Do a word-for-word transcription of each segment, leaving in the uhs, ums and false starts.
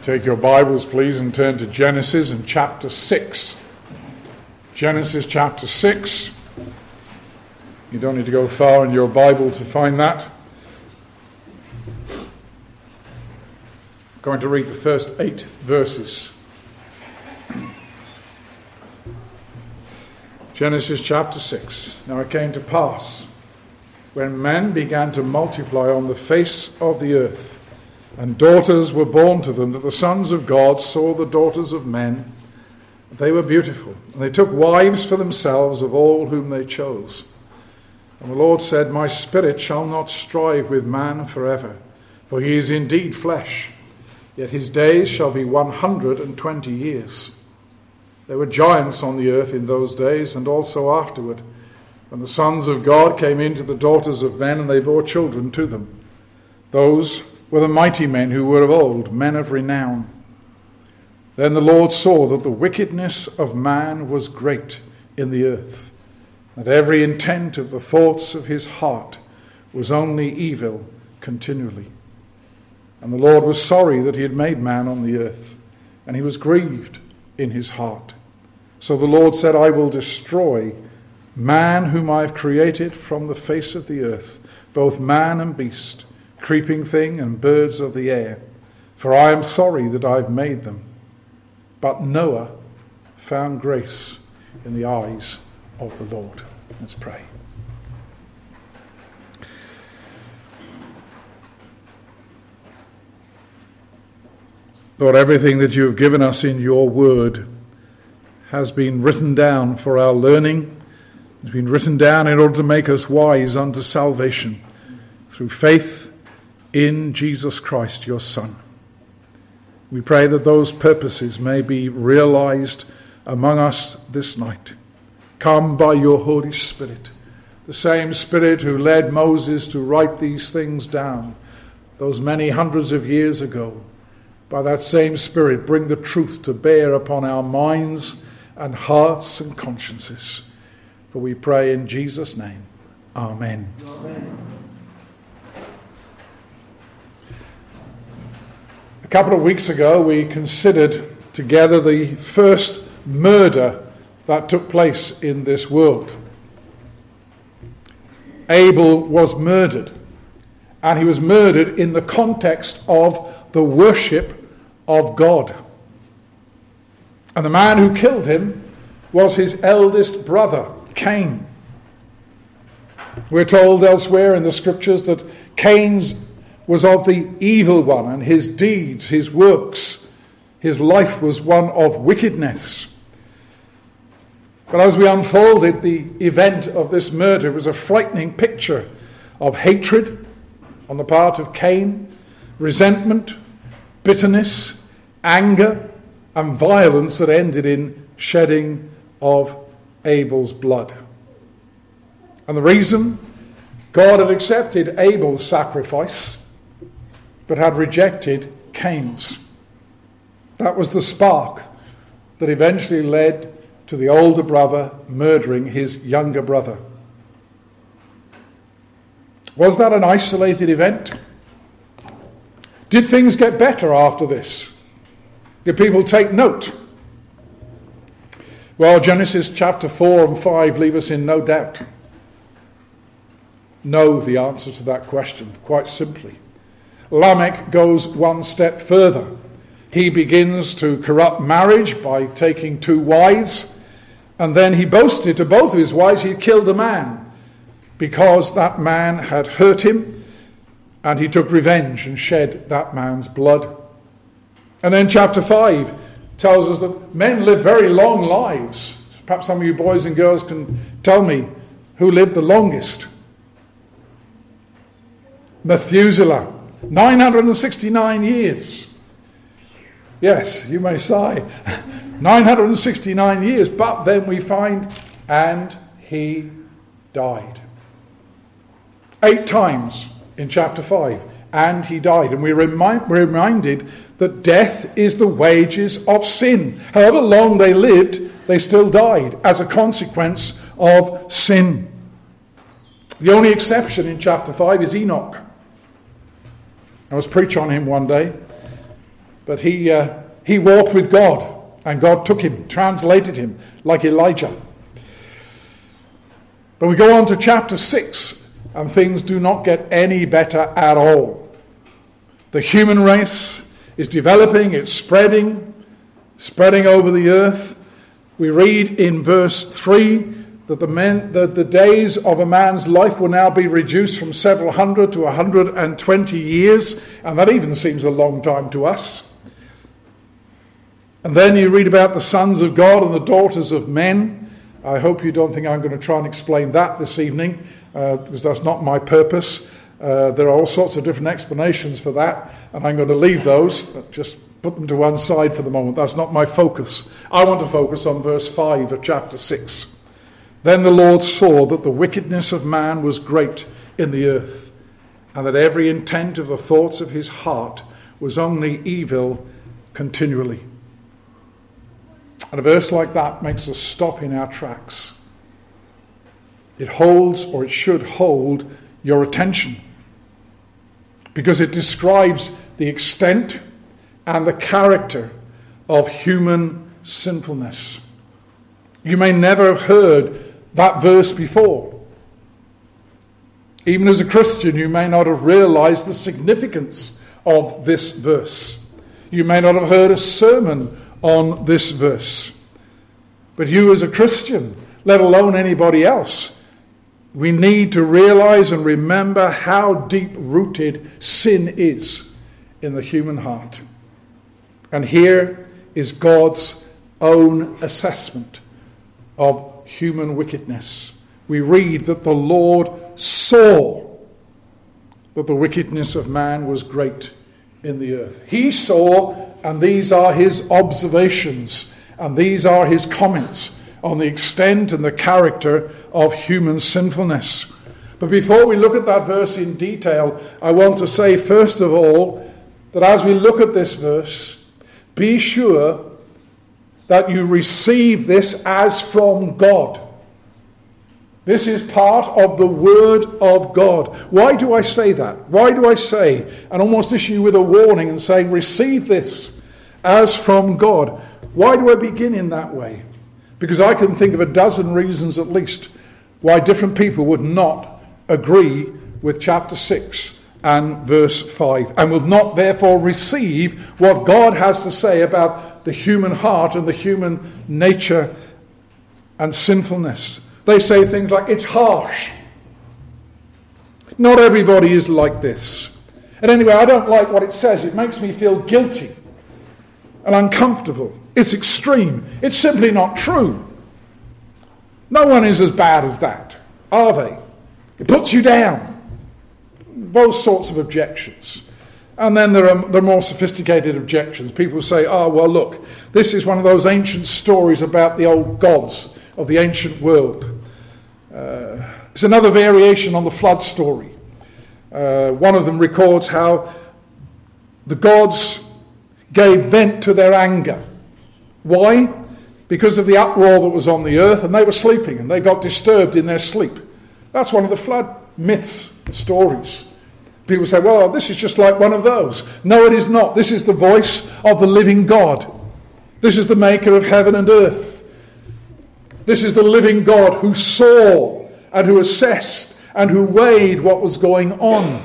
Take your Bibles, please, and turn to Genesis and chapter six. Genesis chapter six. You don't need to go far in your Bible to find that. I'm going to read the first eight verses. Genesis chapter six. Now it came to pass, when men began to multiply on the face of the earth, and daughters were born to them, that the sons of God saw the daughters of men, they were beautiful, and they took wives for themselves of all whom they chose. And the Lord said, My spirit shall not strive with man forever, for he is indeed flesh, yet his days shall be one hundred and twenty years. There were giants on the earth in those days, and also afterward, when the sons of God came into the daughters of men, and they bore children to them. Those were the mighty men who were of old, men of renown. Then the Lord saw that the wickedness of man was great in the earth, that every intent of the thoughts of his heart was only evil continually. And the Lord was sorry that he had made man on the earth, and he was grieved in his heart. So the Lord said, I will destroy man whom I have created from the face of the earth, both man and beast, creeping thing and birds of the air, for I am sorry that I have made them. But Noah found grace in the eyes of the Lord. Let's pray. Lord, everything that you have given us in your word has been written down for our learning. It's been written down in order to make us wise unto salvation through faith in Jesus Christ, your Son. We pray that those purposes may be realized among us this night. Come by your Holy Spirit, the same Spirit who led Moses to write these things down those many hundreds of years ago. By that same Spirit, bring the truth to bear upon our minds and hearts and consciences. For we pray in Jesus' name. Amen. Amen. A couple of weeks ago, we considered together the first murder that took place in this world. Abel was murdered, and he was murdered in the context of the worship of God. And the man who killed him was his eldest brother, Cain. We're told elsewhere in the scriptures that Cain's was of the evil one, and his deeds, his works, his life was one of wickedness. But as we unfolded the event of this murder, it was a frightening picture of hatred on the part of Cain, resentment, bitterness, anger, and violence that ended in shedding of Abel's blood. And the reason? God had accepted Abel's sacrifice, but had rejected Cain's. That was the spark that eventually led to the older brother murdering his younger brother. Was that an isolated event? Did things get better after this? Did people take note? Well, Genesis chapter four and five leave us in no doubt. Know the answer to that question, quite simply. Lamech goes one step further. He begins to corrupt marriage by taking two wives, and then he boasted to both of his wives he had killed a man because that man had hurt him, and he took revenge and shed that man's blood. And then chapter five tells us that men live very long lives. Perhaps some of you boys and girls can tell me who lived the longest. Methuselah. nine hundred sixty-nine years. Yes, you may sigh. nine hundred sixty-nine years. But then we find, and he died. Eight times in chapter five. And he died. And we're remind, reminded that death is the wages of sin. However long they lived, they still died as a consequence of sin. The only exception in chapter five is Enoch. I was preaching on him one day, But he, uh, he walked with God, and God took him, translated him, like Elijah. But we go on to chapter six, and things do not get any better at all. The human race is developing, it's spreading, spreading over the earth. We read in verse three that the, men, that the days of a man's life will now be reduced from several hundred to one hundred twenty years, and that even seems a long time to us. And then you read about the sons of God and the daughters of men. I hope you don't think I'm going to try and explain that this evening, uh, because that's not my purpose. Uh, there are all sorts of different explanations for that, and I'm going to leave those, just put them to one side for the moment. That's not my focus. I want to focus on verse five of chapter six. Then the Lord saw that the wickedness of man was great in the earth, and that every intent of the thoughts of his heart was only evil continually. And a verse like that makes us stop in our tracks. It holds, or it should hold, your attention, because it describes the extent and the character of human sinfulness. You may never have heard that verse before. Even as a Christian, you may not have realized the significance of this verse. You may not have heard a sermon on this verse. But you as a Christian, let alone anybody else, we need to realize and remember how deep-rooted sin is in the human heart. And here is God's own assessment of human wickedness. We read that the Lord saw that the wickedness of man was great in the earth. He saw, and these are his observations, and these are his comments on the extent and the character of human sinfulness. But before we look at that verse in detail, I want to say first of all that as we look at this verse, be sure that you receive this as from God. This is part of the Word of God. Why do I say that? Why do I say, and almost issue with a warning and saying, receive this as from God? Why do I begin in that way? Because I can think of a dozen reasons at least why different people would not agree with chapter six and verse five, and will not therefore receive what God has to say about the human heart and the human nature and sinfulness. They say things like, it's harsh. Not everybody is like this. And anyway, I don't like what it says. It makes me feel guilty and uncomfortable. It's extreme. It's simply not true. No one is as bad as that, are they? It puts you down. Those sorts of objections. And then there are the more sophisticated objections. People say, oh, well, look, this is one of those ancient stories about the old gods of the ancient world. Uh, it's another variation on the flood story. Uh, one of them records how the gods gave vent to their anger. Why? Because of the uproar that was on the earth, and they were sleeping, and they got disturbed in their sleep. That's one of the flood myths, stories. People say, well, this is just like one of those. No, it is not. This is the voice of the living God. This is the maker of heaven and earth. This is the living God who saw and who assessed and who weighed what was going on.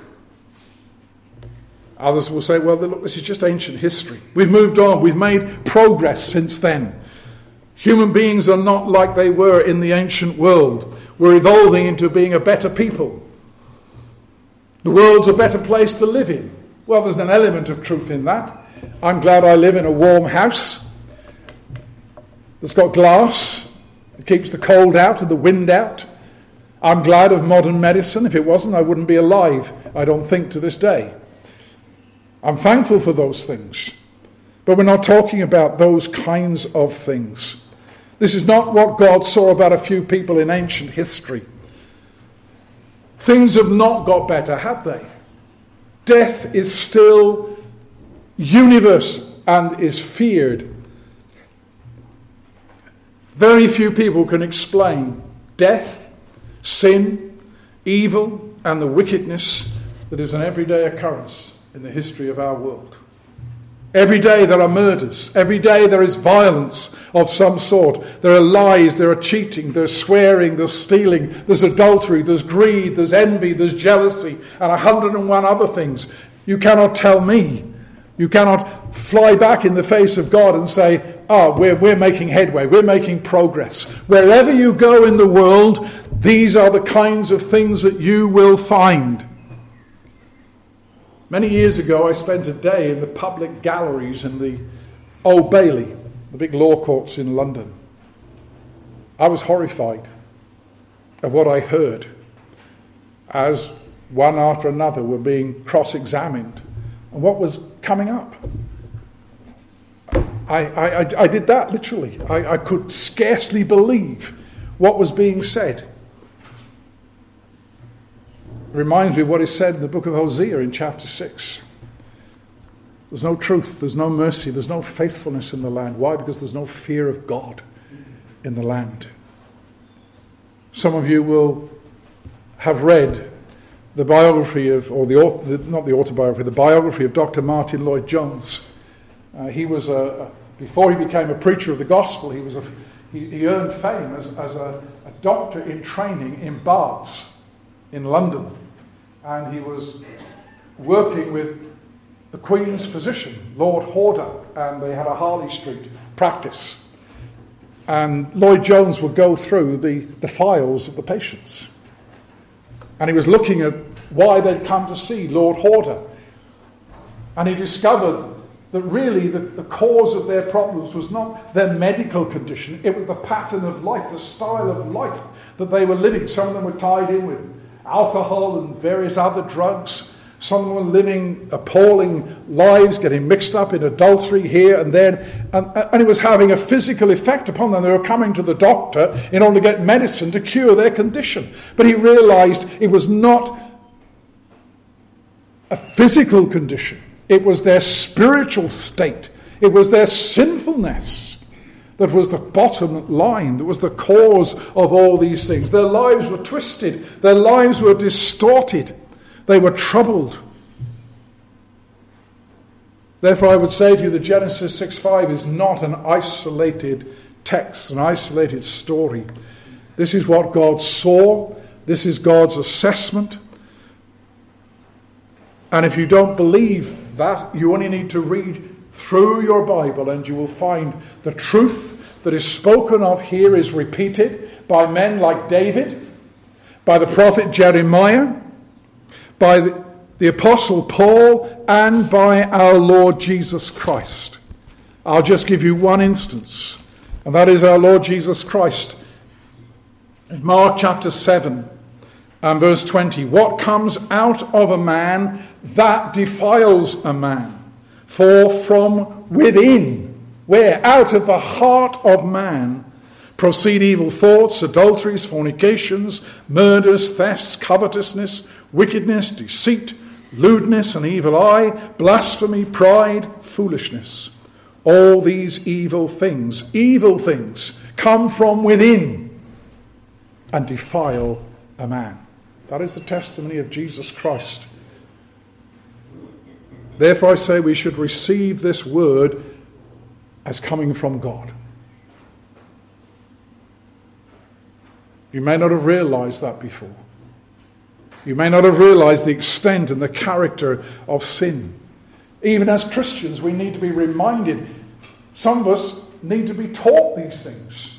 Others will say, well, look, this is just ancient history. We've moved on. We've made progress since then. Human beings are not like they were in the ancient world. We're evolving into being a better people. The world's a better place to live in. Well, there's an element of truth in that. I'm glad I live in a warm house that's got glass. It keeps the cold out and the wind out. I'm glad of modern medicine. If it wasn't, I wouldn't be alive, I don't think, to this day. I'm thankful for those things. But we're not talking about those kinds of things. This is not what God saw about a few people in ancient history. Things have not got better, have they? Death is still universal and is feared. Very few people can explain death, sin, evil, and the wickedness that is an everyday occurrence in the history of our world. Every day there are murders. Every day there is violence of some sort. There are lies, there are cheating, there's swearing, there's stealing, there's adultery, there's greed, there's envy, there's jealousy, and a hundred and one other things. You cannot tell me. You cannot fly back in the face of God and say, oh, we're, we're making headway, we're making progress. Wherever you go in the world, these are the kinds of things that you will find. Many years ago, I spent a day in the public galleries in the Old Bailey, the big law courts in London. I was horrified at what I heard as one after another were being cross-examined and what was coming up. I, I, I did that literally. I, I could scarcely believe what was being said. It reminds me of what is said in the book of Hosea in chapter six. There's no truth, there's no mercy, there's no faithfulness in the land. Why? Because there's no fear of God in the land. Some of you will have read the biography of, or the, not the autobiography, the biography of Doctor Martin Lloyd-Jones. Uh, he was a, before he became a preacher of the gospel, he was a, he, he earned fame as, as a, a doctor in training in Baths in London. And he was working with the Queen's physician, Lord Horder, and they had a Harley Street practice. And Lloyd-Jones would go through the, the files of the patients. And he was looking at why they'd come to see Lord Horder. And he discovered that really the, the cause of their problems was not their medical condition, it was the pattern of life, the style of life that they were living. Some of them were tied in with alcohol and various other drugs. Some of them were living appalling lives, getting mixed up in adultery here and there. And, and it was having a physical effect upon them. They were coming to the doctor in order to get medicine to cure their condition. But he realized it was not a physical condition. It was their spiritual state. It was their sinfulness that was the bottom line, that was the cause of all these things. Their lives were twisted. Their lives were distorted. They were troubled. Therefore, I would say to you that Genesis six five is not an isolated text, an isolated story. This is what God saw. This is God's assessment. And if you don't believe that, you only need to read through your Bible and you will find the truth that is spoken of here is repeated by men like David, by the prophet Jeremiah, by the, the Apostle Paul, and by our Lord Jesus Christ. I'll just give you one instance, and that is our Lord Jesus Christ. In Mark chapter seven and verse twenty, what comes out of a man, that defiles a man. For from within, where? Out of the heart of man, proceed evil thoughts, adulteries, fornications, murders, thefts, covetousness, wickedness, deceit, lewdness, an evil eye, blasphemy, pride, foolishness. All these evil things, evil things, come from within and defile a man. That is the testimony of Jesus Christ. Therefore I say we should receive this word as coming from God. You may not have realized that before. You may not have realized the extent and the character of sin. Even as Christians, we need to be reminded. Some of us need to be taught these things.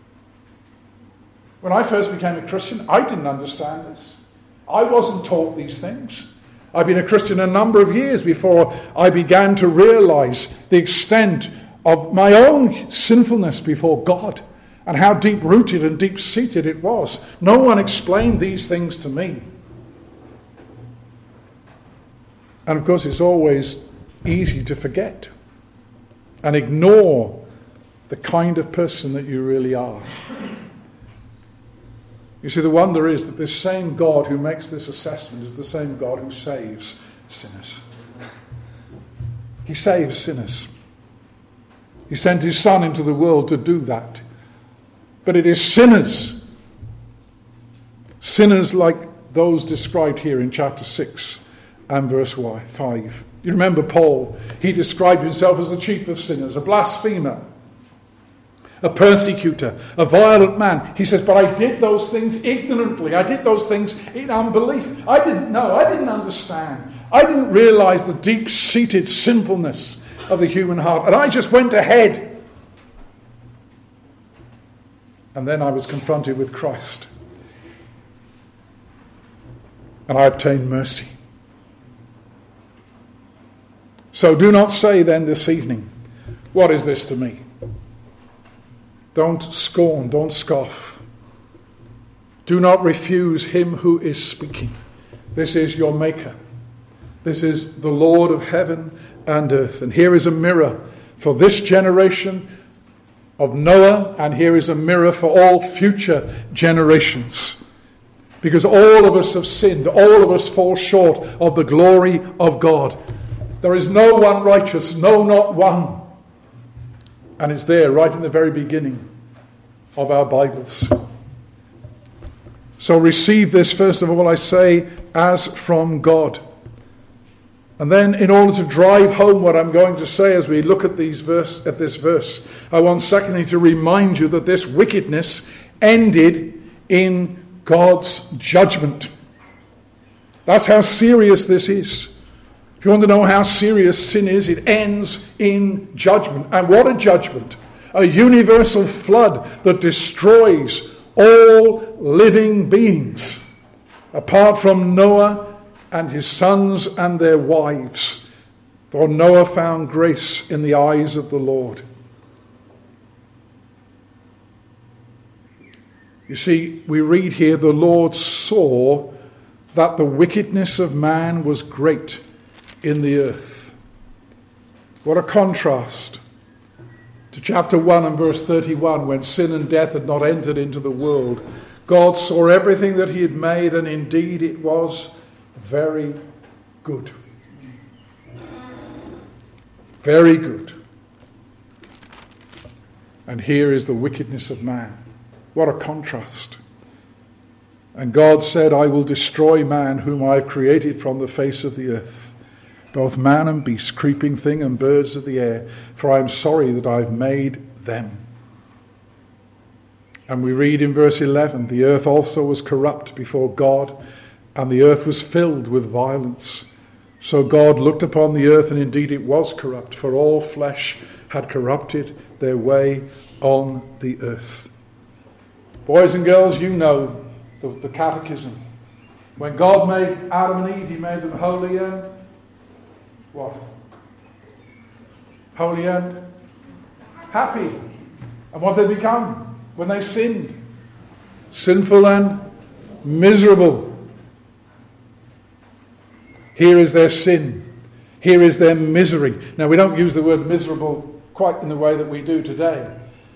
When I first became a Christian, I didn't understand this. I wasn't taught these things. I've been a Christian a number of years before I began to realize the extent of my own sinfulness before God and how deep-rooted and deep-seated it was. No one explained these things to me. And of course, it's always easy to forget and ignore the kind of person that you really are. You see, the wonder is that this same God who makes this assessment is the same God who saves sinners. He saves sinners. He sent his Son into the world to do that. But it is sinners, sinners like those described here in chapter six and verse five, You remember Paul? He described himself as the chief of sinners, a blasphemer, a persecutor, a violent man. He says, but I did those things ignorantly. I did those things in unbelief. I didn't know. I didn't understand. I didn't realize the deep-seated sinfulness of the human heart. And I just went ahead. And then I was confronted with Christ. And I obtained mercy. So do not say then this evening, what is this to me? Don't scorn, don't scoff. Do not refuse him who is speaking. This is your Maker. This is the Lord of heaven and earth. And here is a mirror for this generation of Noah, and here is a mirror for all future generations. Because all of us have sinned. All of us fall short of the glory of God. There is no one righteous, no, not one. And it's there right in the very beginning of our Bibles. So receive this, first of all, I say, as from God. And then, in order to drive home what I'm going to say as we look at these verse, at this verse, I want secondly to remind you that this wickedness ended in God's judgment. That's how serious this is. If you want to know how serious sin is, it ends in judgment. And what a judgment! A universal flood that destroys all living beings, apart from Noah and his sons and their wives. For Noah found grace in the eyes of the Lord. You see, we read here, the Lord saw that the wickedness of man was great in the earth. What a contrast to chapter one and verse thirty-one, when sin and death had not entered into the world. God saw everything that he had made, and indeed it was very good. Very good. And here is the wickedness of man. What a contrast. And God said, I will destroy man whom I have created from the face of the earth, both man and beast, creeping thing and birds of the air, for I am sorry that I have made them. And we read in verse eleven, the earth also was corrupt before God, and the earth was filled with violence. So God looked upon the earth, and indeed it was corrupt, for all flesh had corrupted their way on the earth. Boys and girls, you know the, the catechism. When God made Adam and Eve, he made them holy and what? Holy and happy. And what they become when they sinned? Sinful and miserable. Here is their sin. Here is their misery. Now, we don't use the word miserable quite in the way that we do today.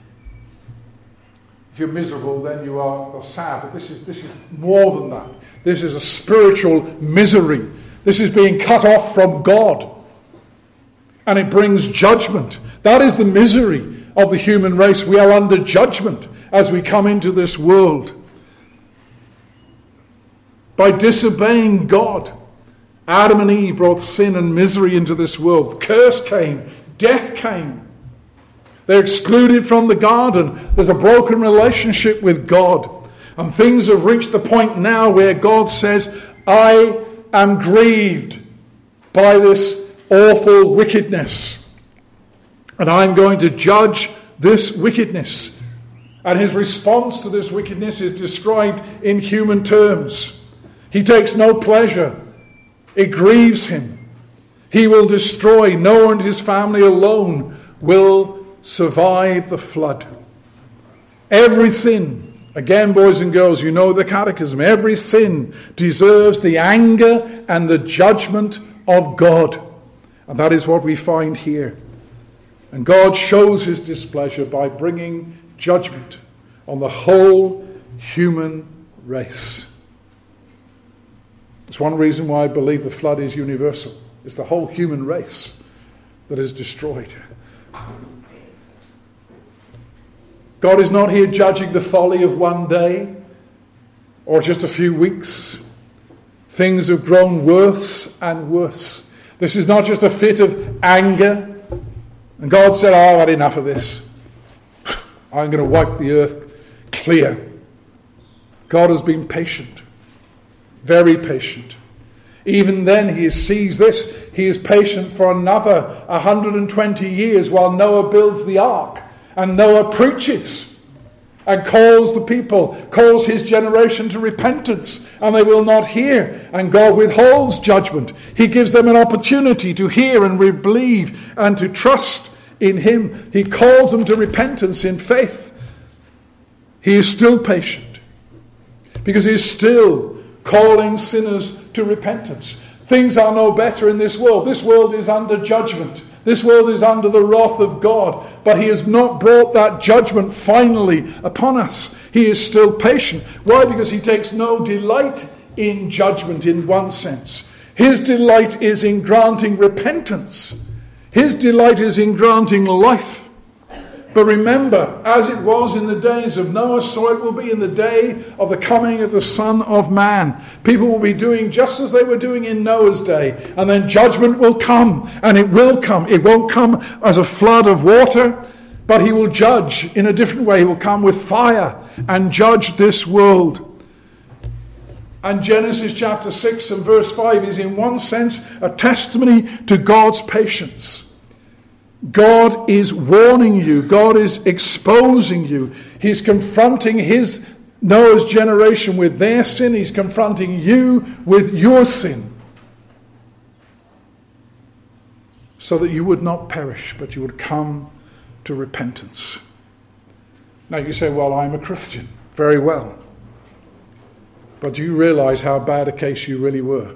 If you're miserable, then you are, are sad. But this is, this is more than that. This is a spiritual misery. This is being cut off from God. And it brings judgment. That is the misery of the human race. We are under judgment as we come into this world. By disobeying God, Adam and Eve brought sin and misery into this world. Curse came. Death came. They're excluded from the garden. There's a broken relationship with God. And things have reached the point now where God says, I am grieved by this awful wickedness. And I'm going to judge this wickedness. And his response to this wickedness is described in human terms. He takes no pleasure. It grieves him. He will destroy. Noah and his family alone will survive the flood. Every sin, again, boys and girls, you know the catechism, every sin deserves the anger and the judgment of God. And that is what we find here. And God shows his displeasure by bringing judgment on the whole human race. It's one reason why I believe the flood is universal. It's the whole human race that is destroyed. God is not here judging the folly of one day or just a few weeks. Things have grown worse and worse. This is not just a fit of anger. And God said, oh, I've had enough of this. I'm going to wipe the earth clear. God has been patient. Very patient. Even then he sees this. He is patient for another one hundred twenty years while Noah builds the ark. And Noah preaches and calls the people, calls his generation to repentance, and they will not hear. And God withholds judgment. He gives them an opportunity to hear and believe and to trust in him. He calls them to repentance in faith. He is still patient because he is still calling sinners to repentance. Things are no better in this world. This world is under judgment. This world is under the wrath of God, but he has not brought that judgment finally upon us. He is still patient. Why? Because he takes no delight in judgment in one sense. His delight is in granting repentance. His delight is in granting life. But remember, as it was in the days of Noah, so it will be in the day of the coming of the Son of Man. People will be doing just as they were doing in Noah's day. And then judgment will come, and it will come. It won't come as a flood of water, but he will judge in a different way. He will come with fire and judge this world. And Genesis chapter six and verse five is in one sense a testimony to God's patience. God is warning you. God is exposing you. He's confronting his Noah's generation with their sin. He's confronting you with your sin. So that you would not perish, but you would come to repentance. Now you say, well, I'm a Christian. Very well. But do you realize how bad a case you really were?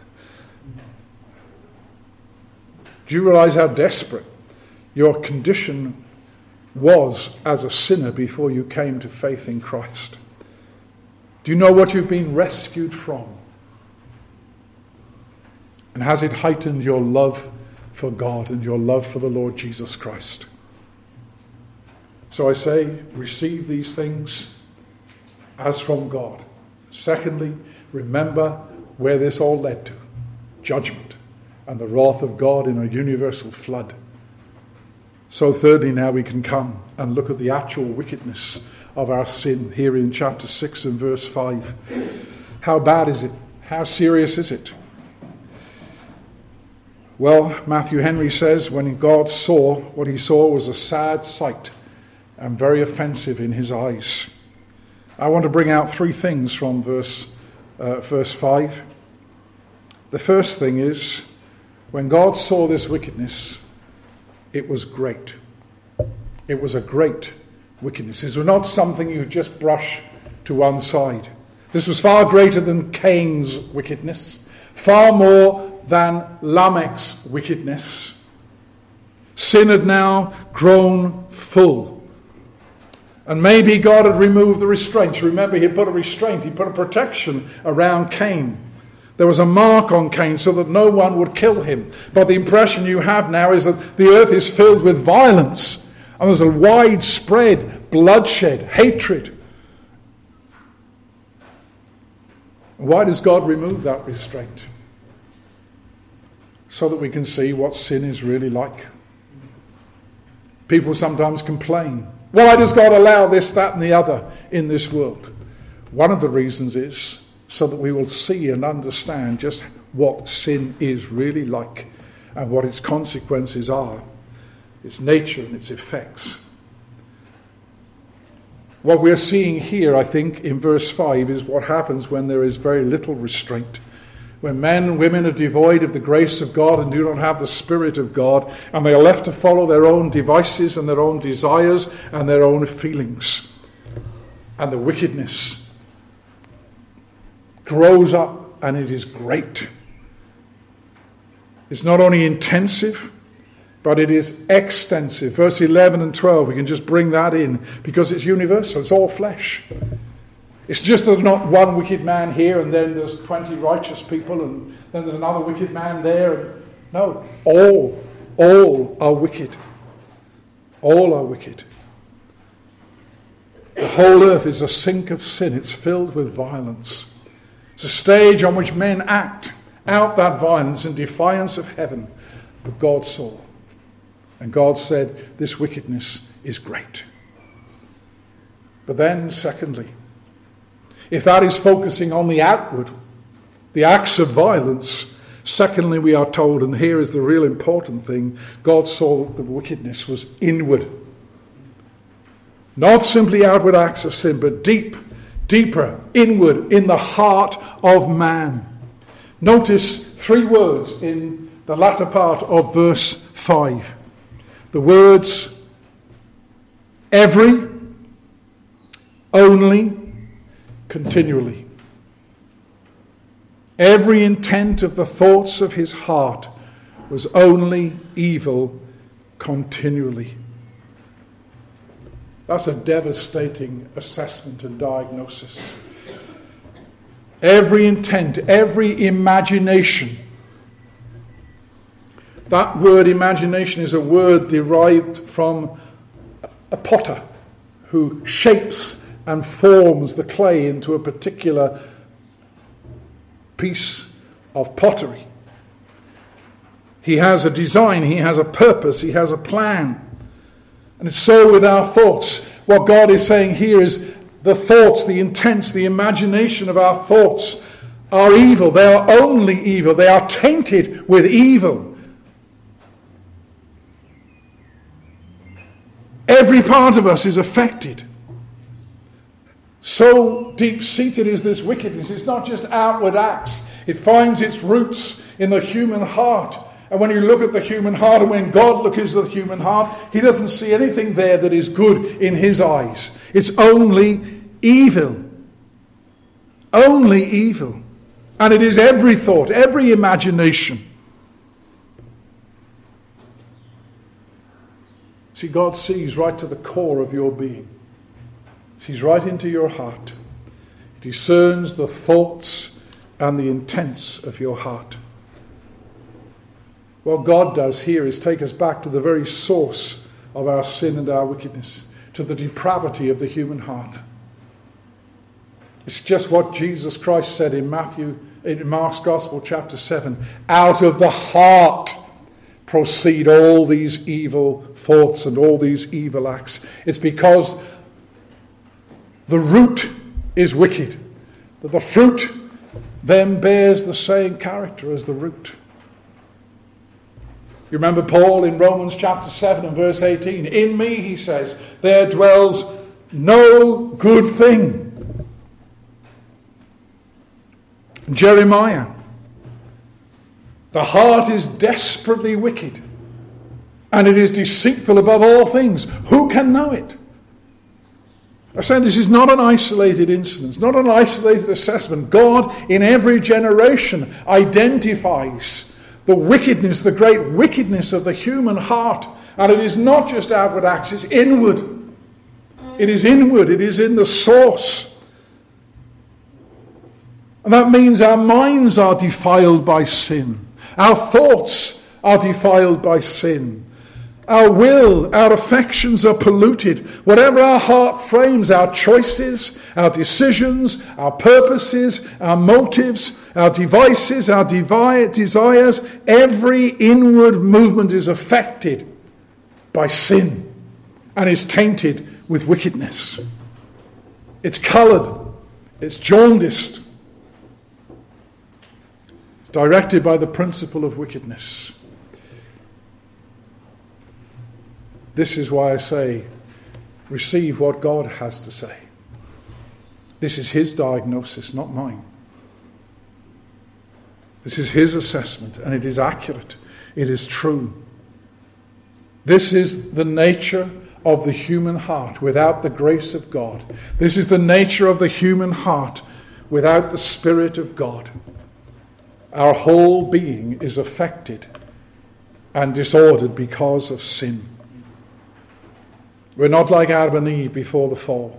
Do you realize how desperate your condition was as a sinner before you came to faith in Christ? Do you know what you've been rescued from? And has it heightened your love for God and your love for the Lord Jesus Christ? So I say, receive these things as from God. Secondly, remember where this all led to. Judgment and the wrath of God in a universal flood. So thirdly, now we can come and look at the actual wickedness of our sin here in chapter six and verse five. How bad is it? How serious is it? Well, Matthew Henry says, when God saw, what he saw was a sad sight and very offensive in his eyes. I want to bring out three things from verse, uh, verse five. The first thing is, when God saw this wickedness, it was great. It was a great wickedness. This was not something you just brush to one side. This was far greater than Cain's wickedness, far more than Lamech's wickedness. Sin had now grown full. And maybe God had removed the restraints. Remember, he put a restraint, he put a protection around Cain. There was a mark on Cain so that no one would kill him. But the impression you have now is that the earth is filled with violence. And there's a widespread bloodshed, hatred. Why does God remove that restraint? So that we can see what sin is really like. People sometimes complain. Why does God allow this, that and the other in this world? One of the reasons is so that we will see and understand just what sin is really like and what its consequences are, its nature and its effects. What we're seeing here, I think, in verse five is what happens when there is very little restraint. When men and women are devoid of the grace of God and do not have the Spirit of God, and they are left to follow their own devices and their own desires and their own feelings. And the wickedness grows up, and it is great. It's not only intensive, but it is extensive. Verse eleven and twelve, we can just bring that in because it's universal. It's all flesh. It's just that not one wicked man here and then there's twenty righteous people and then there's another wicked man there. No, all, all are wicked. All are wicked. The whole earth is a sink of sin. It's filled with violence. It's a stage on which men act out that violence in defiance of heaven. But God saw. And God said, this wickedness is great. But then, secondly, if that is focusing on the outward, the acts of violence, secondly, we are told, and here is the real important thing, God saw that the wickedness was inward. Not simply outward acts of sin, but deep, deeper, inward, in the heart of man. Notice three words in the latter part of verse five. The words every, only, continually. Every intent of the thoughts of his heart was only evil continually. That's a devastating assessment and diagnosis. Every intent, every imagination. That word imagination is a word derived from a potter who shapes and forms the clay into a particular piece of pottery. He has a design, he has a purpose, he has a plan. And it's so with our thoughts. What God is saying here is the thoughts, the intents, the imagination of our thoughts are evil. They are only evil. They are tainted with evil. Every part of us is affected. So deep-seated is this wickedness. It's not just outward acts. It finds its roots in the human heart. And when you look at the human heart, and when God looks at the human heart, he doesn't see anything there that is good in his eyes. It's only evil. Only evil. And it is every thought, every imagination. See, God sees right to the core of your being. Sees right into your heart. He discerns the thoughts and the intents of your heart. What God does here is take us back to the very source of our sin and our wickedness, to the depravity of the human heart. It's just what Jesus Christ said in Matthew, in Mark's Gospel, chapter seven. Out of the heart proceed all these evil thoughts and all these evil acts. It's because the root is wicked, that the fruit then bears the same character as the root. You remember Paul in Romans chapter seven and verse eighteen. In me, he says, there dwells no good thing. Jeremiah, the heart is desperately wicked, and it is deceitful above all things. Who can know it? I'm saying this is not an isolated incident, not an isolated assessment. God, in every generation, identifies the wickedness, the great wickedness of the human heart. And it is not just outward acts, it's inward. It is inward, it is in the source. And that means our minds are defiled by sin. Our thoughts are defiled by sin. Our will, our affections are polluted. Whatever our heart frames, our choices, our decisions, our purposes, our motives, our devices, our devi- desires, every inward movement is affected by sin and is tainted with wickedness. It's coloured. It's jaundiced. It's directed by the principle of wickedness. This is why I say, receive what God has to say. This is his diagnosis, not mine. This is his assessment, and it is accurate. It is true. This is the nature of the human heart without the grace of God. This is the nature of the human heart without the Spirit of God. Our whole being is affected and disordered because of sin. We're not like Adam and Eve before the fall.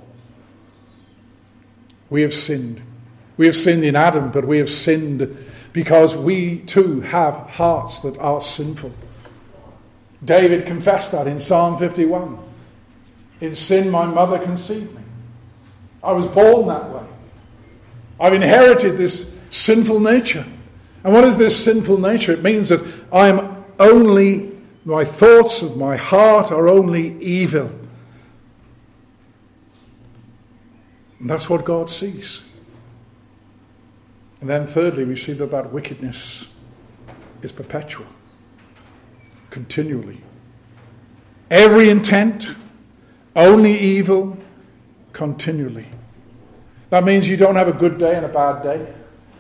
We have sinned. We have sinned in Adam, but we have sinned because we too have hearts that are sinful. David confessed that in Psalm fifty-one. In sin my mother conceived me. I was born that way. I've inherited this sinful nature. And what is this sinful nature? It means that I am only, my thoughts of my heart are only evil. And that's what God sees. And then thirdly, we see that that wickedness is perpetual, continually. Every intent, only evil, continually. That means you don't have a good day and a bad day.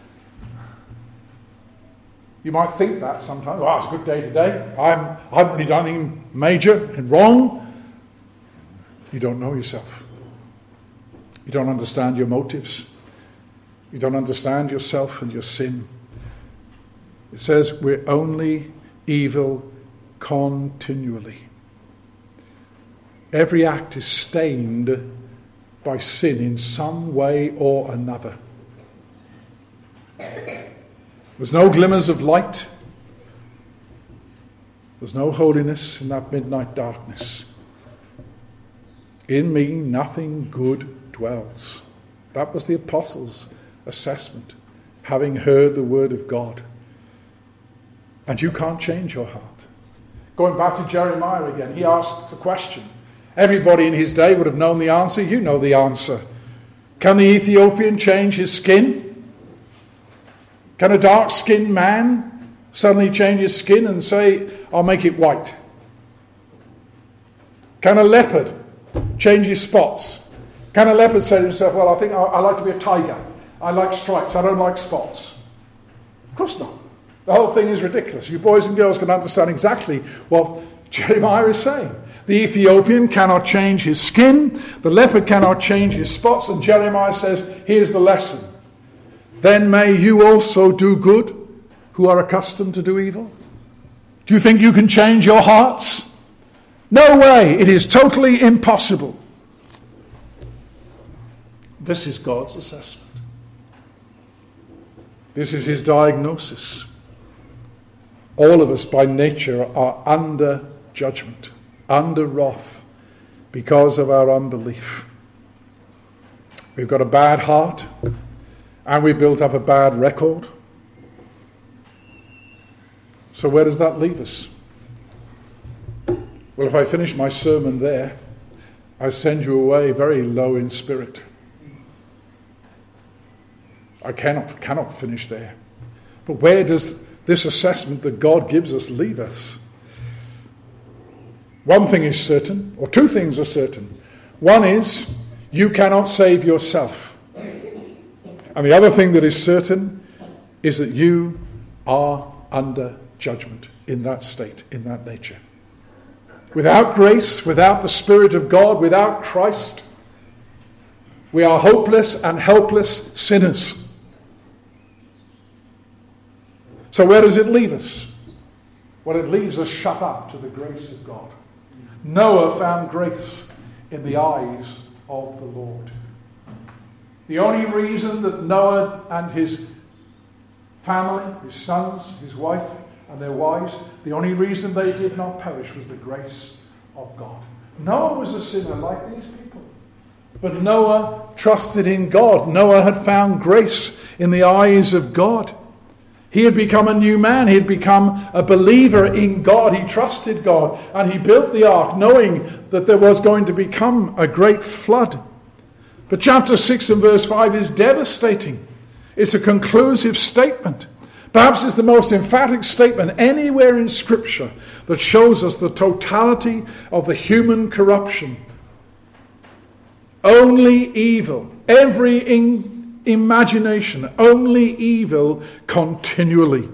You might think that sometimes. Oh, it's a good day today. I'm, I haven't really done anything major and wrong. You don't know yourself. You don't understand your motives. You don't understand yourself and your sin. It says we're only evil continually. Every act is stained by sin in some way or another. There's no glimmers of light. There's no holiness in that midnight darkness. In me nothing good dwells. That was the apostles' assessment, having heard the word of God. And you can't change your heart. Going back to Jeremiah again, he asked the question. Everybody in his day would have known the answer. You know the answer. Can the Ethiopian change his skin? Can a dark-skinned man suddenly change his skin and say, I'll make it white? Can a leopard change his spots? Can a leopard say to himself, well, I think I, I like to be a tiger. I like stripes. I don't like spots. Of course not. The whole thing is ridiculous. You boys and girls can understand exactly what Jeremiah is saying. The Ethiopian cannot change his skin. The leopard cannot change his spots. And Jeremiah says, here's the lesson. Then may you also do good, who are accustomed to do evil. Do you think you can change your hearts? No way. It is totally impossible. This is God's assessment. This is his diagnosis. All of us by nature are under judgment, under wrath, because of our unbelief. We've got a bad heart, and we built up a bad record. So where does that leave us? Well, if I finish my sermon there, I send you away very low in spirit. I cannot, cannot finish there. But where does this assessment that God gives us leave us? One thing is certain, or two things are certain. One is, you cannot save yourself. And the other thing that is certain is that you are under judgment in that state, in that nature. Without grace, without the Spirit of God, without Christ, we are hopeless and helpless sinners. So where does it leave us? Well, it leaves us shut up to the grace of God. Noah found grace in the eyes of the Lord. The only reason that Noah and his family, his sons, his wife, and their wives, the only reason they did not perish was the grace of God. Noah was a sinner like these people. But Noah trusted in God. Noah had found grace in the eyes of God. He had become a new man. He had become a believer in God. He trusted God. And he built the ark knowing that there was going to become a great flood. But chapter six and verse five is devastating. It's a conclusive statement. Perhaps it's the most emphatic statement anywhere in Scripture that shows us the totality of the human corruption. Only evil. Every in- imagination. Only evil continually.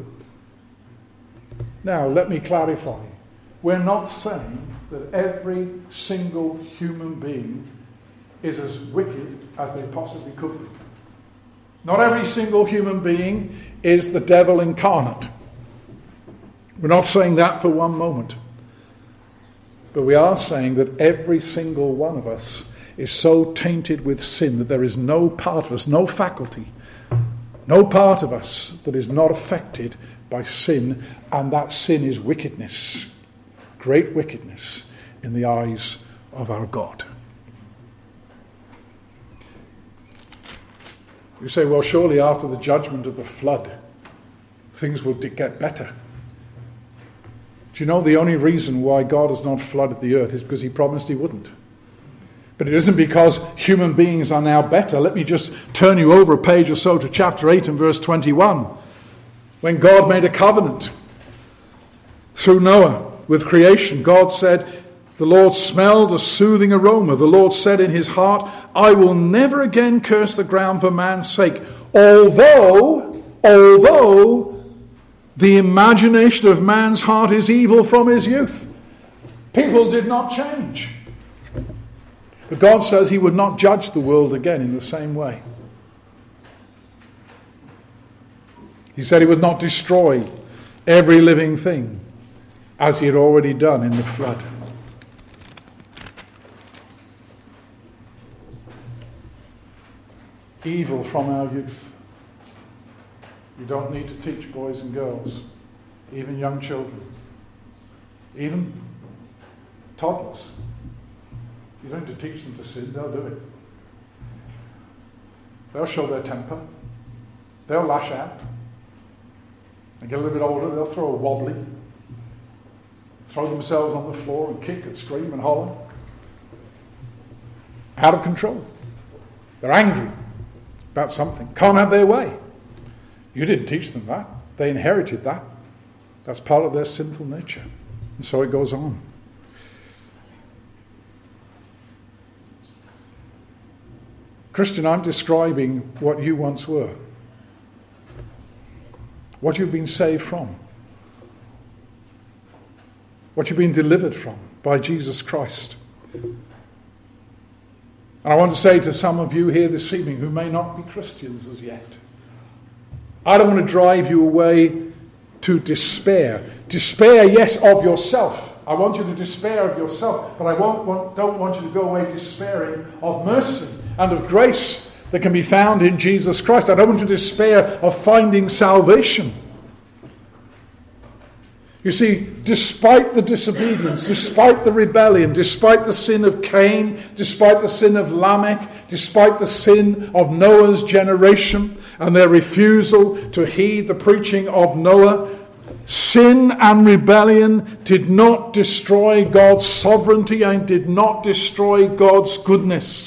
Now, let me clarify. We're not saying that every single human being is as wicked as they possibly could be. Not every single human being is the devil incarnate. We're not saying that for one moment. But we are saying that every single one of us is so tainted with sin that there is no part of us, no faculty, no part of us that is not affected by sin, and that sin is wickedness, great wickedness in the eyes of our God. You say, well, surely after the judgment of the flood, things will get better. Do you know the only reason why God has not flooded the earth is because he promised he wouldn't? But it isn't because human beings are now better. Let me just turn you over a page or so to chapter eight and verse twenty-one. When God made a covenant through Noah with creation, God said, the Lord smelled a soothing aroma. The Lord said in his heart, I will never again curse the ground for man's sake. Although, although the imagination of man's heart is evil from his youth. People did not change. But God says he would not judge the world again in the same way. He said he would not destroy every living thing as he had already done in the flood. Evil from our youth. You don't need to teach boys and girls, even young children, even toddlers. You don't need to teach them to sin, they'll do it. They'll show their temper. They'll lash out. They get a little bit older, they'll throw a wobbly, throw themselves on the floor and kick and scream and holler. Out of control. They're angry about something. Can't have their way. You didn't teach them that. They inherited that. That's part of their sinful nature. And so it goes on. Christian, I'm describing what you once were. What you've been saved from. What you've been delivered from by Jesus Christ. And I want to say to some of you here this evening who may not be Christians as yet, I don't want to drive you away to despair. Despair, yes, of yourself. I want you to despair of yourself, but I won't want, don't want you to go away despairing of mercy and of grace that can be found in Jesus Christ. I don't want you to despair of finding salvation. You see, despite the disobedience, despite the rebellion, despite the sin of Cain, despite the sin of Lamech, despite the sin of Noah's generation and their refusal to heed the preaching of Noah, sin and rebellion did not destroy God's sovereignty and did not destroy God's goodness.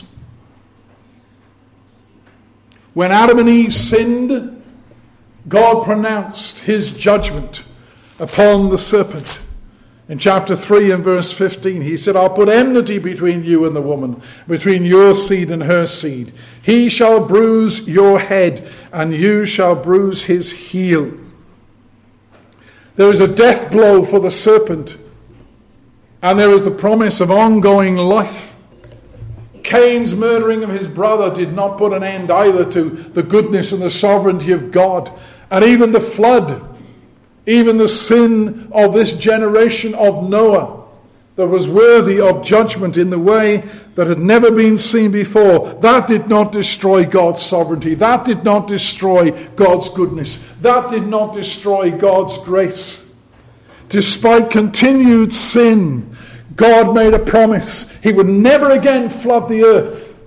When Adam and Eve sinned, God pronounced his judgment upon the serpent. In chapter three and verse fifteen, he said, I'll put enmity between you and the woman, between your seed and her seed. He shall bruise your head, and you shall bruise his heel. There is a death blow for the serpent, and there is the promise of ongoing life. Cain's murdering of his brother did not put an end either to the goodness and the sovereignty of God. And even the flood, even the sin of this generation of Noah that was worthy of judgment in the way that had never been seen before, that did not destroy God's sovereignty. That did not destroy God's goodness. That did not destroy God's grace. Despite continued sin, God made a promise. He would never again flood the earth.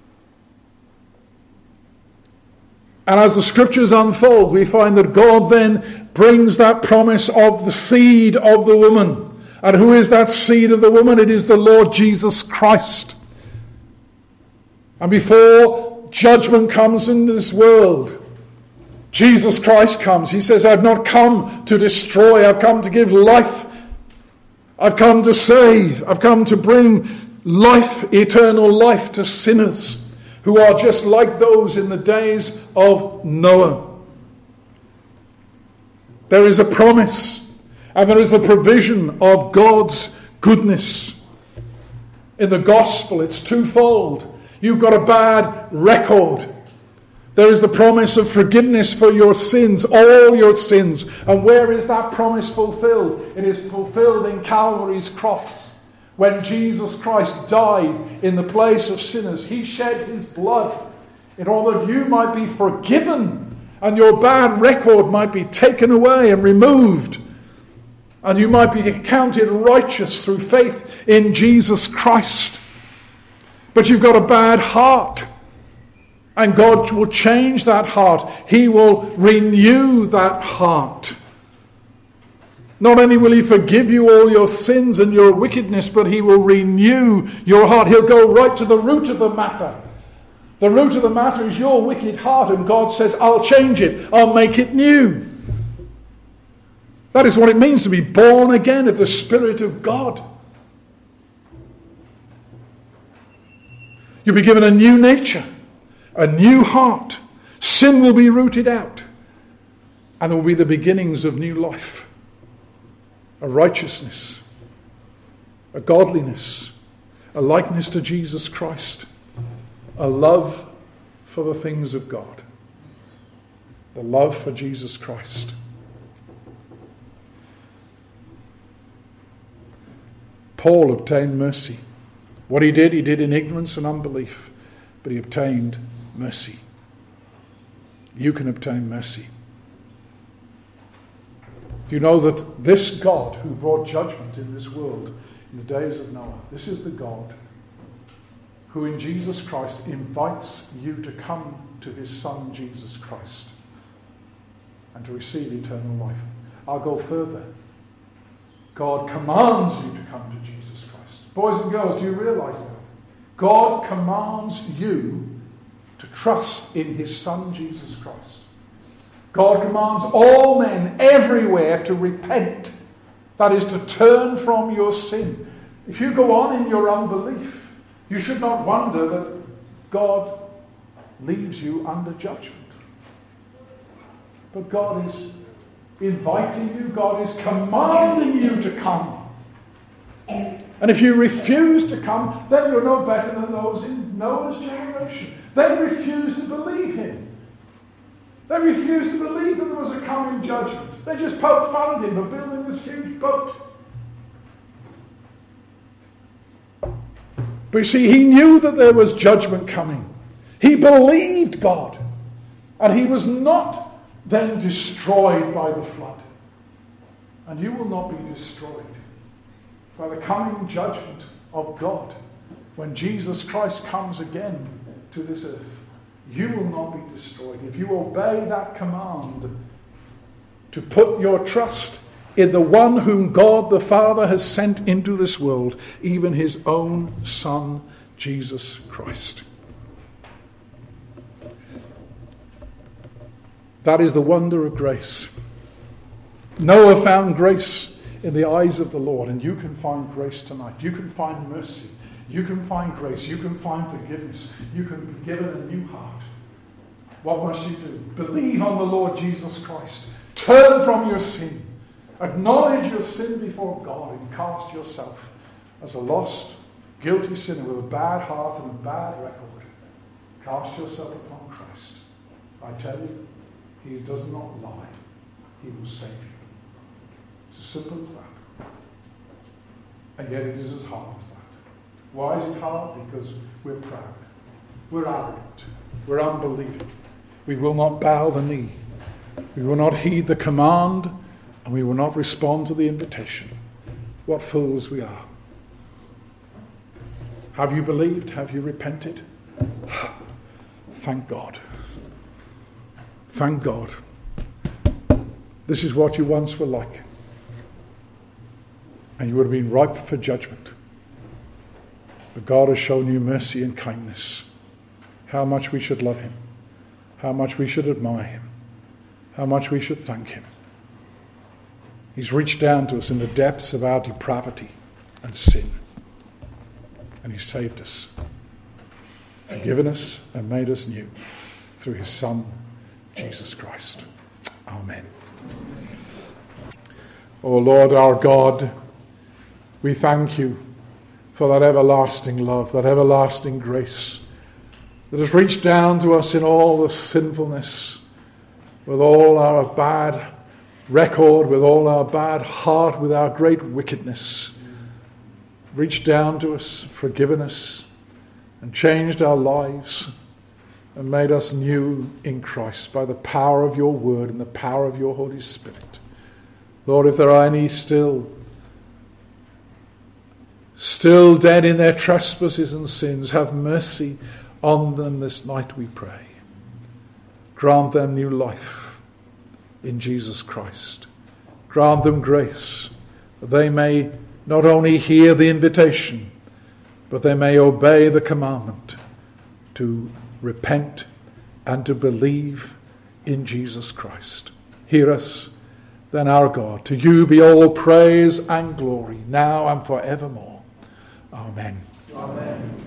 And as the scriptures unfold, we find that God then brings that promise of the seed of the woman. And who is that seed of the woman? It is the Lord Jesus Christ. And before judgment comes into this world, Jesus Christ comes. He says, I've not come to destroy, I've come to give life. I've come to save. I've come to bring life, eternal life to sinners who are just like those in the days of Noah. There is a promise, and there is the provision of God's goodness. In the gospel, it's twofold. You've got a bad record. There is the promise of forgiveness for your sins, all your sins. And where is that promise fulfilled? It is fulfilled in Calvary's cross. When Jesus Christ died in the place of sinners, he shed his blood in order that you might be forgiven and your bad record might be taken away and removed. And you might be counted righteous through faith in Jesus Christ. But you've got a bad heart. And God will change that heart. He will renew that heart. Not only will he forgive you all your sins and your wickedness, but he will renew your heart. He'll go right to the root of the matter. The root of the matter is your wicked heart, and God says, I'll change it. I'll make it new. That is what it means to be born again of the Spirit of God. You'll be given a new nature, a new heart. Sin will be rooted out, and there will be the beginnings of new life. A righteousness, a godliness, a likeness to Jesus Christ, a love for the things of God, the love for Jesus Christ. Paul obtained mercy. What he did, he did in ignorance and unbelief, but he obtained mercy. You can obtain mercy. Do you know that this God who brought judgment in this world in the days of Noah, this is the God who in Jesus Christ invites you to come to his Son Jesus Christ and to receive eternal life. I'll go further. God commands you to come to Jesus Christ. Boys and girls, do you realize that? God commands you to trust in his Son Jesus Christ. God commands all men everywhere to repent. That is, to turn from your sin. If you go on in your unbelief, you should not wonder that God leaves you under judgment. But God is inviting you, God is commanding you to come. And if you refuse to come, then you're no better than those in Noah's generation. They refused to believe him. They refused to believe that there was a coming judgment. They just poked fun at him for building this huge boat. But you see, he knew that there was judgment coming. He believed God. And he was not then destroyed by the flood. And you will not be destroyed by the coming judgment of God. When Jesus Christ comes again to this earth, you will not be destroyed. If you obey that command to put your trust in the one whom God the Father has sent into this world, even his own Son, Jesus Christ. That is the wonder of grace. Noah found grace in the eyes of the Lord, and you can find grace tonight. You can find mercy. You can find grace. You can find forgiveness. You can be given a new heart. What must you do? Believe on the Lord Jesus Christ. Turn from your sin. Acknowledge your sin before God and cast yourself as a lost, guilty sinner with a bad heart and a bad record. Cast yourself upon Christ. I tell you, he does not lie. He will save you. It's as simple as that. And yet it is as hard as that. Why is it hard? Because we're proud. We're arrogant. We're unbelieving. We will not bow the knee. We will not heed the command, and we will not respond to the invitation. What fools we are. Have you believed? Have you repented? Thank God. Thank God. This is what you once were like. And you would have been ripe for judgment. But God has shown you mercy and kindness. How much we should love him. How much we should admire him. How much we should thank him. He's reached down to us in the depths of our depravity and sin. And he saved us. Forgiven us and made us new through his Son, Jesus Christ. Amen. O Lord our God, we thank you for that everlasting love, that everlasting grace that has reached down to us in all the sinfulness, with all our bad record, with all our bad heart, with our great wickedness. Reached down to us, forgiven us, and changed our lives, and made us new in Christ by the power of your word and the power of your Holy Spirit. Lord, if there are any still Still dead in their trespasses and sins, have mercy on them this night, we pray. Grant them new life in Jesus Christ. Grant them grace, that they may not only hear the invitation, but they may obey the commandment to repent and to believe in Jesus Christ. Hear us, then, our God. To you be all praise and glory, now and forevermore. Amen. Amen.